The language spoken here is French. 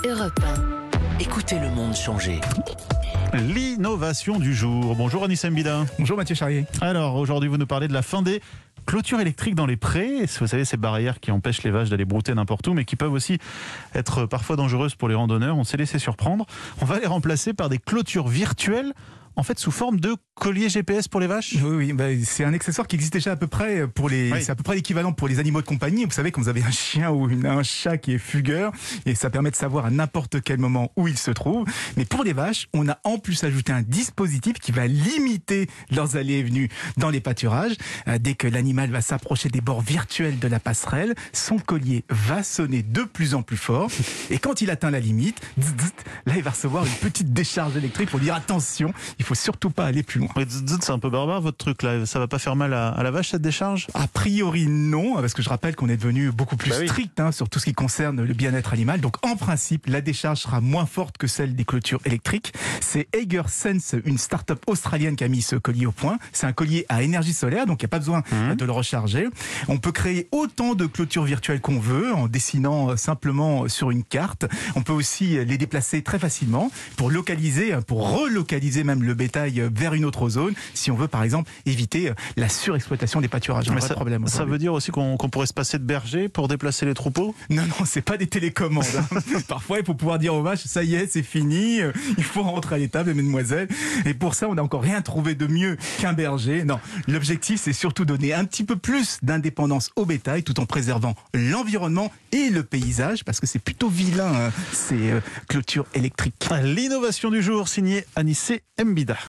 Europe 1. Écoutez le monde changer. L'innovation du jour. Bonjour Anissa Mbida. Bonjour Mathieu Charrier. Alors aujourd'hui vous nous parlez de la fin des clôtures électriques dans les prés. Vous savez, ces barrières qui empêchent les vaches d'aller brouter n'importe où mais qui peuvent aussi être parfois dangereuses pour les randonneurs. On s'est laissé surprendre. On va les remplacer par des clôtures virtuelles, en fait sous forme de collier GPS pour les vaches. Oui, c'est un accessoire qui existe déjà à peu près pour les. Oui. C'est à peu près l'équivalent pour les animaux de compagnie. Vous savez, quand vous avez un chien ou un chat qui est fugueur, et ça permet de savoir à n'importe quel moment où il se trouve. Mais pour les vaches, on a en plus ajouté un dispositif qui va limiter leurs allées et venues dans les pâturages. Dès que l'animal va s'approcher des bords virtuels de la passerelle, son collier va sonner de plus en plus fort. Et quand il atteint la limite, là, il va recevoir une petite décharge électrique pour dire attention, il faut surtout pas aller plus loin. Ouais, c'est un peu barbare votre truc là. Ça va pas faire mal à la vache cette décharge? A priori non, parce que je rappelle qu'on est devenu beaucoup plus strict sur tout ce qui concerne le bien-être animal. Donc en principe, la décharge sera moins forte que celle des clôtures électriques. C'est Eiger Sense, une start-up australienne qui a mis ce collier au point. C'est un collier à énergie solaire, donc il n'y a pas besoin de le recharger. On peut créer autant de clôtures virtuelles qu'on veut en dessinant simplement sur une carte. On peut aussi les déplacer très facilement pour relocaliser même le bétail vers une autre zone, si on veut par exemple éviter la surexploitation des pâturages. Un vrai problème. Ça veut dire aussi qu'on pourrait se passer de berger pour déplacer les troupeaux? Non, c'est pas des télécommandes. Parfois, il faut pouvoir dire aux vaches, ça y est, c'est fini, il faut rentrer à l'étable, mesdemoiselles. Et pour ça, on n'a encore rien trouvé de mieux qu'un berger. Non, l'objectif, c'est surtout donner un petit peu plus d'indépendance au bétail, tout en préservant l'environnement et le paysage, parce que c'est plutôt vilain, ces clôtures électriques. L'innovation du jour, signée Anissa Mbida.